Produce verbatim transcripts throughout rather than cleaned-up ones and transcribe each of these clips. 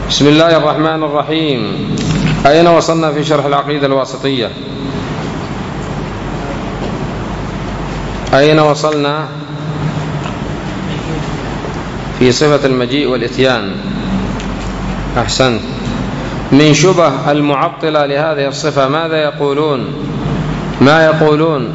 بسم الله الرحمن الرحيم. أين وصلنا في شرح العقيدة الواسطية؟ أين وصلنا في صفة المجيء والإتيان؟ أحسنت. من شبه المعطلة لهذه الصفة ماذا يقولون؟ ما يقولون؟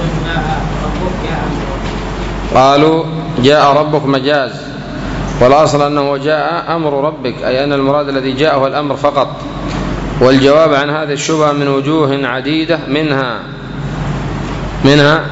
قالوا جاء ربك مجاز، والأصل أنه جاء أمر ربك، أي أن المراد الذي جاء هو الأمر فقط. والجواب عن هذه الشبهة من وجوه عديدة، منها منها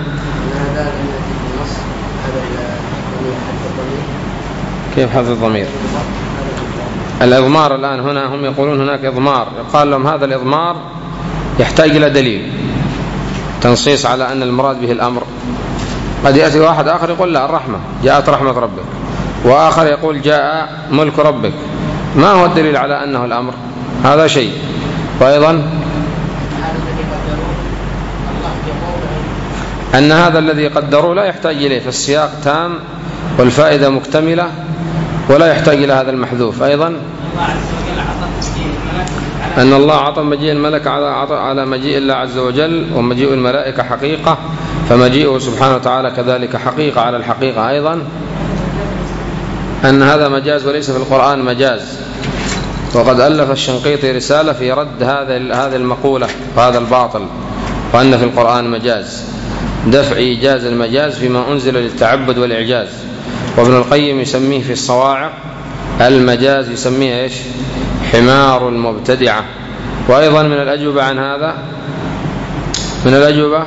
كيف حذف الضمير؟ الإضمار. الآن هنا هم يقولون هناك إضمار، يقال لهم هذا الإضمار يحتاج إلى دليل تنصيص على أن المراد به الأمر. قد يأتي واحد آخر يقول لا، الرحمة جاءت رحمة ربك، وآخر يقول جاء ملك ربك. ما هو الدليل على أنه الأمر؟ هذا شيء. وأيضا أن هذا الذي قدروا لا يحتاج إليه، فالسياق تام والفائدة مكتملة ولا يحتاج إلى هذا المحذوف. أيضا أن الله عطى مجيء الملك على مجيء الله عز وجل، ومجيء الملائكة حقيقة، فمجيئه سبحانه وتعالى كذلك حقيقة على الحقيقة. أيضا أن هذا مجاز وليس في القرآن مجاز، وقد ألف الشنقيطي رسالة في رد هذه المقولة وهذا الباطل، وأن في القرآن مجاز، دفع إيجاز المجاز فيما أنزل للتعبد والإعجاز. وابن القيم يسميه في الصواعق المجاز، يسميه إيش؟ حمار المبتدعة. وأيضا من الأجوبة عن هذا، من الأجوبة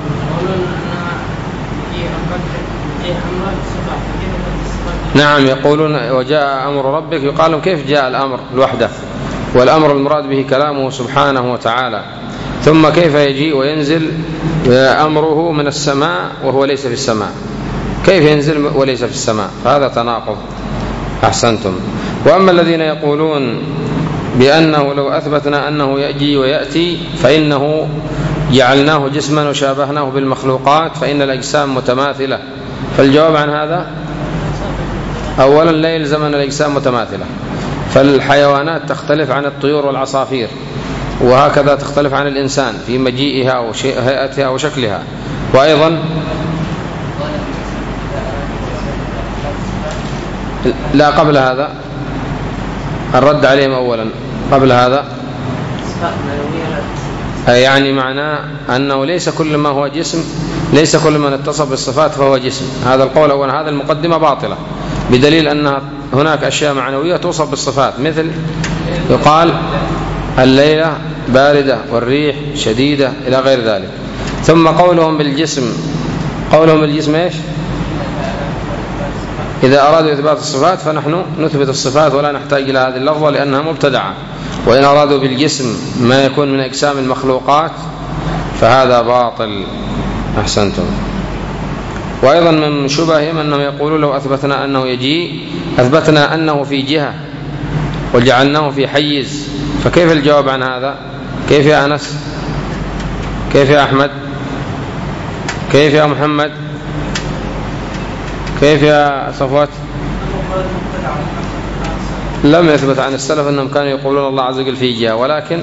نعم، يقولون وجاء أمر ربك، يقال لهم كيف جاء الأمر لوحده؟ والأمر المراد به كلامه سبحانه وتعالى، ثم كيف يجيء وينزل أمره من السماء وهو ليس في السماء؟ كيف ينزل وليس في السماء؟ فهذا تناقض. أحسنتم. وأما الذين يقولون بأنه لو أثبتنا أنه يأتي ويأتي فإنه جعلناه جسما وشابهناه بالمخلوقات فإن الأجسام متماثلة، فالجواب عن هذا أولا لا يلزم أن الأجسام متماثلة، فالحيوانات تختلف عن الطيور والعصافير، وهكذا تختلف عن الإنسان في مجيئها وهيئتها وشكلها. وأيضا لا، قبل هذا الرد عليهم أولا، قبل هذا يعني معناه أنه ليس كل ما هو جسم، ليس كل من اتصف بالصفات فهو جسم. هذا القول أولا، هذا المقدمة باطلة، بدليل أن هناك أشياء معنوية توصف بالصفات، مثل يقال الليلة باردة والريح شديدة إلى غير ذلك. ثم قولهم بالجسم، قولهم بالجسم إيش؟ إذا أرادوا إثبات الصفات فنحن نثبت الصفات ولا نحتاج إلى هذه اللفظة لأنها مبتدعة، وإن أرادوا بالجسم ما يكون من أجسام المخلوقات فهذا باطل. أحسنتم. وأيضا من شبههم أنهم يقولون لو أثبتنا أنه يجيء أثبتنا أنه في جهة وجعلناه في حيز، فكيف الجواب عن هذا؟ كيف يا أنس؟ كيف يا أحمد؟ كيف يا محمد؟ كيف يا صفوات؟ لم يثبت عن السلف أنهم كانوا يقولون الله عز وجل في جهة، ولكن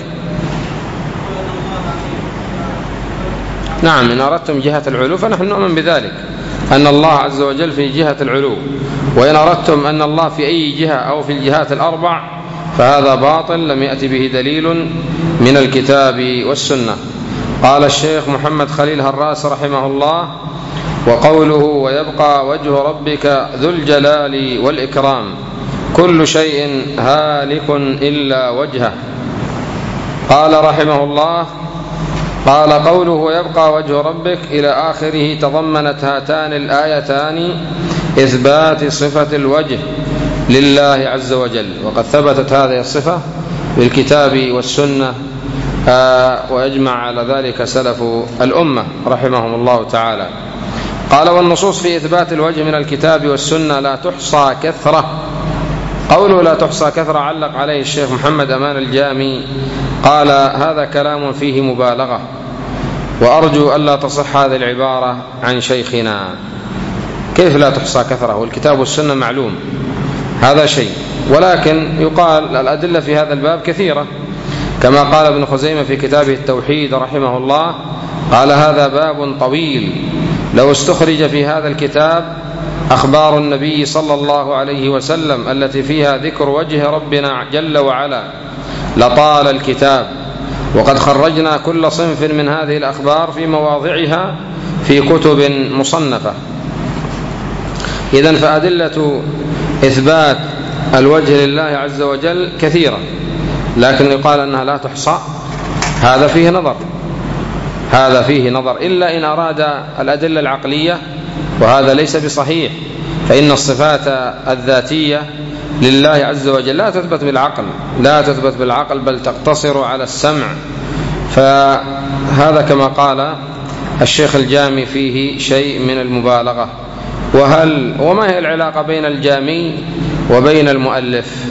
نعم إن أردتم جهة العلو فنحن نؤمن بذلك، أن الله عز وجل في جهة العلو، وإن أردتم أن الله في أي جهة أو في الجهات الأربع فهذا باطل لم يأتي به دليل من الكتاب والسنة. قال الشيخ محمد خليل هراس رحمه الله: وقوله ويبقى وجه ربك ذو الجلال والإكرام كل شيء هالك إلا وجهه. قال رحمه الله: قال قوله ويبقى وجه ربك إلى آخره تضمنت هاتان الآيتان إثبات صفة الوجه لله عز وجل، وقد ثبتت هذه الصفة بالكتاب والسنة، آه ويجمع على ذلك سلف الأمة رحمهم الله تعالى. قال والنصوص في إثبات الوجه من الكتاب والسنة لا تحصى كثرة. قوله لا تحصى كثرة علق عليه الشيخ محمد أمان الجامي، قال هذا كلام فيه مبالغة، وأرجو ألا تصح هذه العبارة عن شيخنا. كيف لا تحصى كثرة والكتاب والسنة معلوم؟ هذا شيء. ولكن يقال الأدلة في هذا الباب كثيرة، كما قال ابن خزيمة في كتابه التوحيد رحمه الله، قال هذا باب طويل لو استخرج في هذا الكتاب أخبار النبي صلى الله عليه وسلم التي فيها ذكر وجه ربنا جل وعلا لطال الكتاب، وقد خرجنا كل صنف من هذه الأخبار في مواضعها في كتب مصنفة. إذن فأدلة إثبات الوجه لله عز وجل كثيرة، لكن يقال أنها لا تحصى، هذا فيه نظر، هذا فيه نظر، إلا إن أراد الأدلة العقلية، وهذا ليس بصحيح، فإن الصفات الذاتية لله عز وجل لا تثبت بالعقل، لا تثبت بالعقل بل تقتصر على السمع، فهذا كما قال الشيخ الجامي فيه شيء من المبالغة. وهل وما هي العلاقة بين الجامي وبين المؤلف؟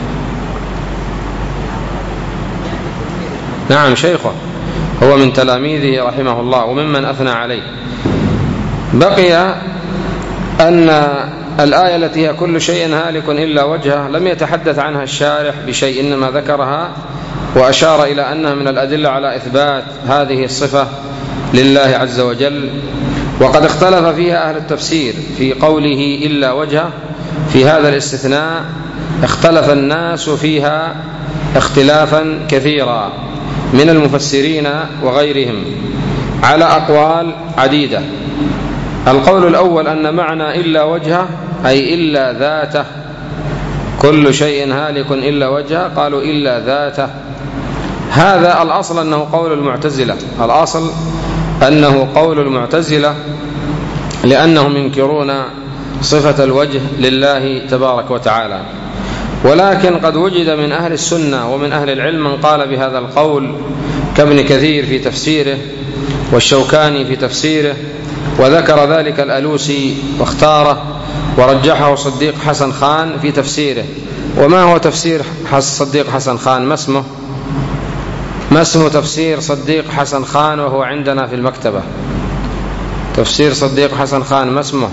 نعم شيخه، هو من تلاميذه رحمه الله وممن أثنى عليه. بقي أن الآية التي هي كل شيء هالك إلا وجهه لم يتحدث عنها الشارح بشيء، إنما ذكرها وأشار إلى أنها من الأدلة على إثبات هذه الصفة لله عز وجل. وقد اختلف فيها أهل التفسير في قوله إلا وجهه، في هذا الاستثناء اختلف الناس فيها اختلافا كثيرا من المفسرين وغيرهم على أقوال عديدة. القول الأول أن معنى إلا وجهه أي إلا ذاته، كل شيء هالك إلا وجهه، قالوا إلا ذاته. هذا الأصل أنه قول المعتزلة، الأصل أنه قول المعتزلة، لأنهم ينكرون صفة الوجه لله تبارك وتعالى. ولكن قد وجد من أهل السنة ومن أهل العلم من قال بهذا القول كابن كثير في تفسيره، والشوكاني في تفسيره، وذكر ذلك الألوسي واختاره ورجحه صديق حسن خان في تفسيره. وما هو تفسير صديق حسن خان؟ ما اسمه؟ ما اسم تفسير صديق حسن خان وهو عندنا في المكتبة؟ تفسير صديق حسن خان ما اسمه؟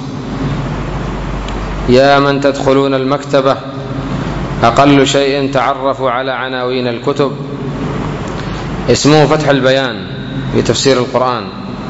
يا من تدخلون المكتبة أقل شيء تعرفوا على عناوين الكتب. اسمه فتح البيان في تفسير القرآن.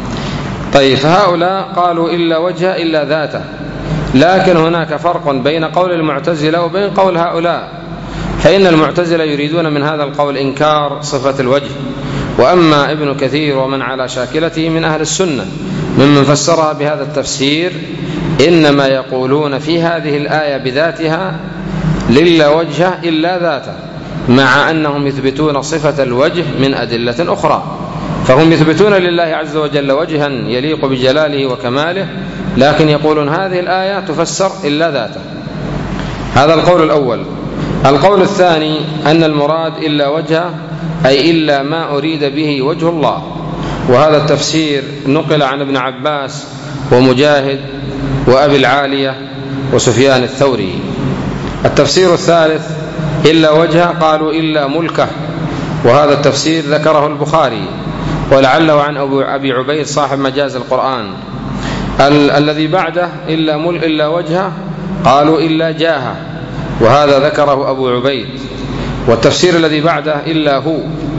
طيب، فهؤلاء قالوا إلا وجه إلا ذاته، لكن هناك فرق بين قول المعتزلة وبين قول هؤلاء، فإن المعتزلة يريدون من هذا القول إنكار صفة الوجه، وأما ابن كثير ومن على شاكلته من أهل السنة ممن فسرها بهذا التفسير إنما يقولون في هذه الآية بذاتها للا وجه إلا ذاته، مع أنهم يثبتون صفة الوجه من أدلة أخرى، فهم يثبتون لله عز وجل وجها يليق بجلاله وكماله، لكن يقولون هذه الآية تفسر إلا ذاته. هذا القول الأول. القول الثاني أن المراد إلا وجهه أي إلا ما أريد به وجه الله، وهذا التفسير نقل عن ابن عباس ومجاهد وأبي العالية وسفيان الثوري. التفسير الثالث إلا وجهه قالوا إلا ملكه، وهذا التفسير ذكره البخاري ولعله عن أبي عبيد صاحب مجاز القرآن. ال- الذي بعده إلا, مل- إلا وجهه قالوا إلا جاهه، وهذا ذكره أبو عبيد. والتفسير الذي بعده إلا هو،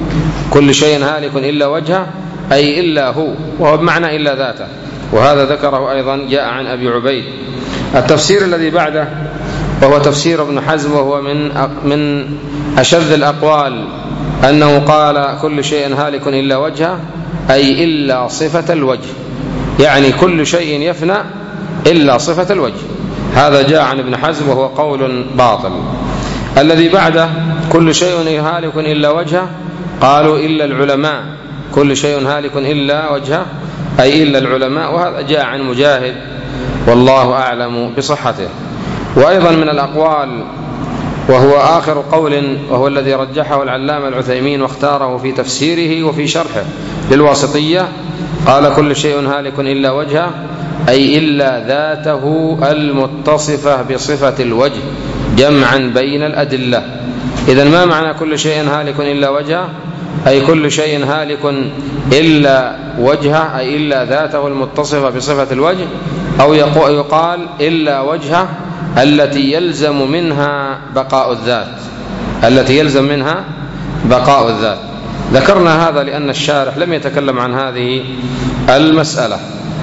كل شيء هالك إلا وجهه أي إلا هو، وهو بمعنى إلا ذاته، وهذا ذكره أيضا جاء عن أبي عبيد. التفسير الذي بعده وهو تفسير ابن حزم، وهو من من أشد الأقوال، أنه قال كل شيء هالك إلا وجهه أي إلا صفة الوجه، يعني كل شيء يفنى إلا صفة الوجه. هذا جاء عن ابن حزم وهو قول باطل. الذي بعده كل شيء هالك إلا وجهه قالوا إلا العلماء، كل شيء هالك إلا وجهه أي إلا العلماء، وهذا جاء عن مجاهد والله أعلم بصحته. وأيضا من الأقوال وهو آخر قول، وهو الذي رجحه العلامة العثيمين واختاره في تفسيره وفي شرحه للواسطية، قال كل شيء هالك إلا وجهه أي إلا ذاته المتصفة بصفة الوجه، جمعا بين الأدلة. إذن ما معنى كل شيء هالك إلا وجهه؟ أي كل شيء هالك إلا وجهه أي إلا ذاته المتصفة بصفة الوجه، أو يقال إلا وجهه التي يلزم منها بقاء الذات التي يلزم منها بقاء الذات. ذكرنا هذا لأن الشارح لم يتكلم عن هذه المسألة.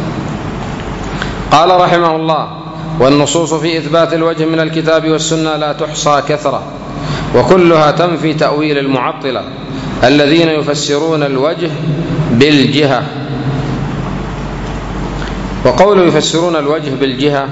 قال رحمه الله: والنصوص في إثبات الوجه من الكتاب والسنة لا تحصى كثرة، وكلها تنفي تأويل المعطلة الذين يفسرون الوجه بالجهة. وقول يفسرون الوجه بالجهة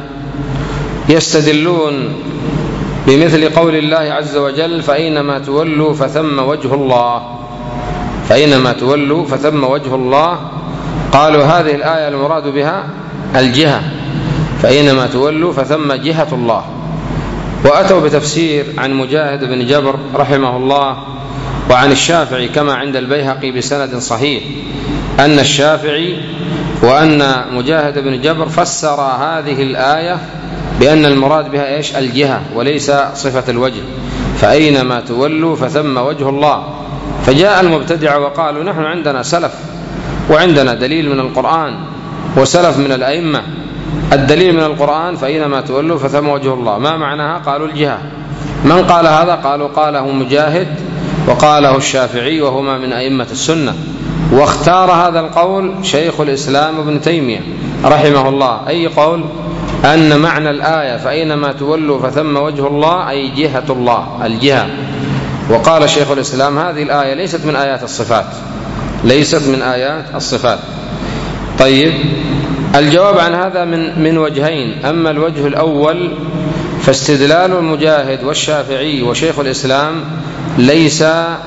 يستدلون بمثل قول الله عز وجل: فأينما تولوا فثم وجه الله. فأينما تولوا فثم وجه الله. قالوا هذه الآية المراد بها الجهة، فأينما تولوا فثم جهة الله. وأتوا بتفسير عن مجاهد بن جبر رحمه الله وعن الشافعي كما عند البيهقي بسند صحيح أن الشافعي وأن مجاهد بن جبر فسر هذه الآية بأن المراد بها إيش؟ الجهة، وليس صفة الوجه. فأينما تولوا فثم وجه الله. فجاء المبتدع وقالوا: نحن عندنا سلف وعندنا دليل من القرآن وسلف من الأئمة. الدليل من القرآن: فأينما تولوا فثم وجه الله. ما معناها؟ قالوا الجهة. من قال هذا؟ قالوا قاله مجاهد وقاله الشافعي وهما من أئمة السنة. واختار هذا القول شيخ الإسلام ابن تيمية رحمه الله. أي قول؟ أن معنى الآية فأينما تولوا فثم وجه الله أي جهة الله، الجهة. وقال شيخ الإسلام: هذه الآية ليست من آيات الصفات، ليست من آيات الصفات. طيب، الجواب عن هذا من من وجهين. أما الوجه الأول فاستدلال المجاهد والشافعي وشيخ الإسلام ليس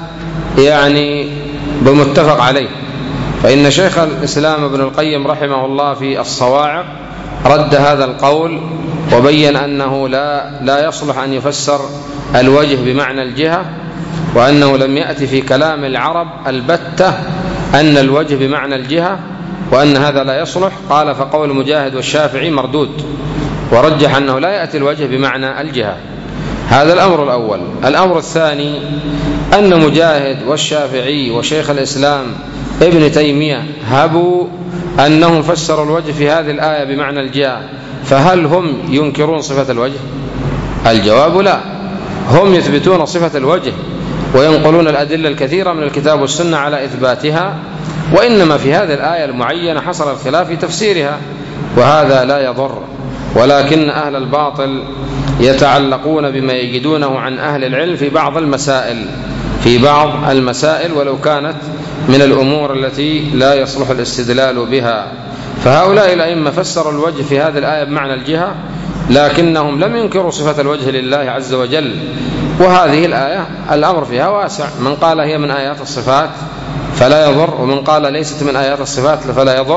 يعني بمتفق عليه، فإن شيخ الإسلام ابن القيم رحمه الله في الصواعق رد هذا القول وبين أنه لا لا يصلح أن يفسر الوجه بمعنى الجهة، وأنه لم يأتي في كلام العرب البتة أن الوجه بمعنى الجهة، وأن هذا لا يصلح. قال: فقول مجاهد والشافعي مردود، ورجح أنه لا يأتي الوجه بمعنى الجهة. هذا الأمر الأول. الأمر الثاني أن مجاهد والشافعي وشيخ الإسلام ابن تيمية هبوا أنهم فسروا الوجه في هذه الآية بمعنى الجهة، فهل هم ينكرون صفة الوجه؟ الجواب لا، هم يثبتون صفة الوجه وينقلون الأدلة الكثيرة من الكتاب والسنة على إثباتها، وإنما في هذه الآية المعينة حصل الخلاف في تفسيرها، وهذا لا يضر. ولكن أهل الباطل يتعلقون بما يجدونه عن أهل العلم في بعض المسائل في بعض المسائل ولو كانت من الأمور التي لا يصلح الاستدلال بها. فهؤلاء الأئمة فسروا الوجه في هذه الآية بمعنى الجهة، لكنهم لم ينكروا صفة الوجه لله عز وجل. وهذه الآية الأمر فيها واسع، من قال هي من آيات الصفات فلا يضر، ومن قال ليست من آيات الصفات فلا يضر.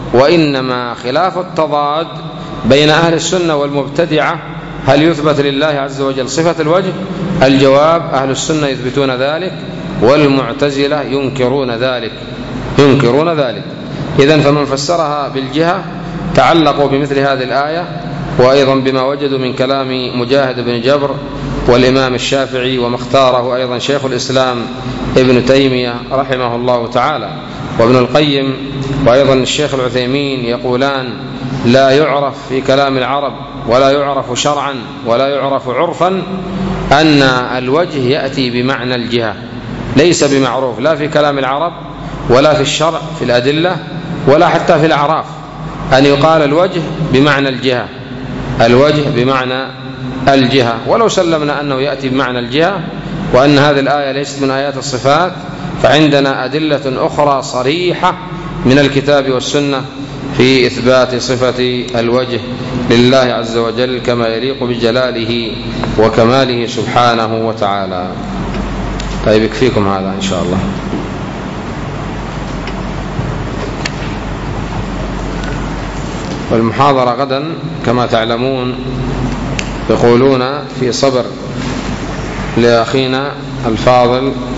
وإنما خلاف التضاد بين أهل السنة والمبتدعة هل يثبت لله عز وجل صفة الوجه؟ الجواب: أهل السنة يثبتون ذلك، والمعتزلة ينكرون ذلك ينكرون ذلك. إذن فمن فسرها بالجهة تعلقوا بمثل هذه الآية، وأيضا بما وجدوا من كلام مجاهد بن جبر والإمام الشافعي، وما اختاره أيضا شيخ الإسلام ابن تيمية رحمه الله تعالى وابن القيم وأيضا الشيخ العثيمين، يقولان: لا يعرف في كلام العرب ولا يعرف شرعا ولا يعرف عرفا أن الوجه يأتي بمعنى الجهة، ليس بمعروف لا في كلام العرب ولا في الشرع في الأدلة ولا حتى في الأعراف أن يقال الوجه بمعنى الجهة الوجه بمعنى الجهة. ولو سلمنا أنه يأتي بمعنى الجهة وأن هذه الآية ليست من آيات الصفات، فعندنا أدلة أخرى صريحة من الكتاب والسنة في إثبات صفة الوجه لله عز وجل كما يليق بجلاله وكماله سبحانه وتعالى. طيب، يكفيكم هذا إن شاء الله. والمحاضرة غدا كما تعلمون يقولون في صبر لأخينا الفاضل